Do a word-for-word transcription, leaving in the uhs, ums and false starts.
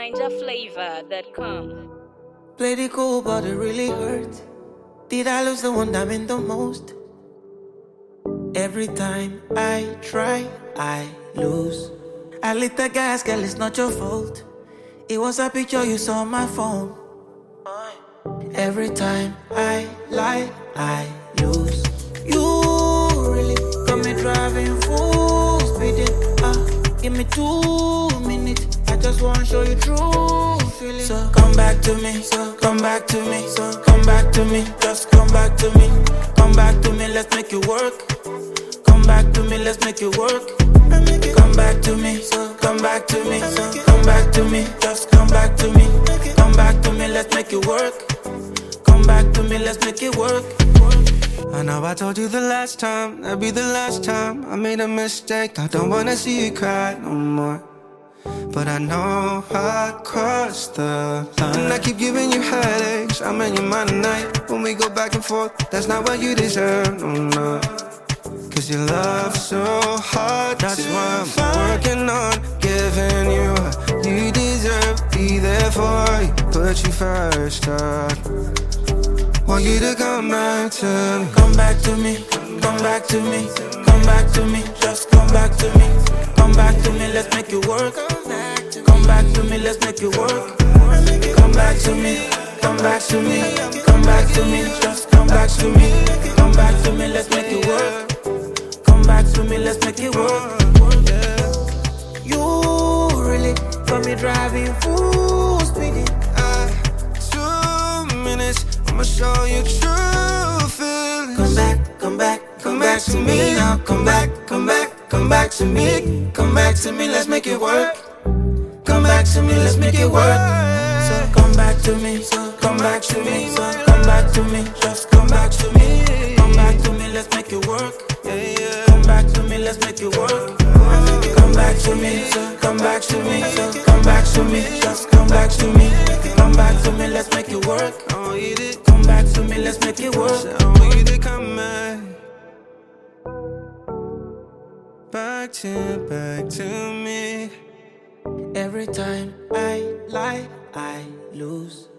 ninja flavor dot com. Played it cool, but it really hurt. Did I lose the one that meant the most? Every time I try, I lose. I lit the gas, girl, it's not your fault. It was a picture you saw on my phone. Every time I lie, I lose. You really got me driving full speed. Ah, give me two minutes. I just wanna show you true feeling. So come back to me, so come back to me, so come back to me, just come back to me, come back to me, let's make it work. Come back to me, let's make it work. Come back to me, so come back to me, so come back to me, just come back to me, come back to me, let's make it work. Come back to me, let's make it work. I know I told you the last time, that'd be the last time I made a mistake. I don't wanna see you cry no more, but I know I crossed the line. And I keep giving you headaches, I'm in your mind at night. When we go back and forth, that's not what you deserve, no, no. Cause you love so hard, that's why I'm working on giving you what you deserve. Be there for you, put you first, God. Want you to come back to me. Come back to me, come back to me, come back to me, just come back to me. Come back to me, let's make it work. Come back to me, let's make it work. Come back to me, come back to me, come back to me, just come back to me. Come back to me, let's make it work. Come back to me, let's make it work. You really got me driving full speed. Uh, two minutes, I'ma show you true feelings. Come back, come back, come back to me now. Come back, come back, come back to me. Come back to me, let's make it work. Come back to me, let's make it work. So come back to me, so come back to me, so come back to me, just come back to me. Come back to me, let's make it work. Come back to me, let's make it work. Come back to me, so come back to me, so come back to me, just come back to me. Come back to me, let's make it work. I want you to Come back to me, let's make it work. I want you to come back. Back to, back to me. Every time I lie, I lose.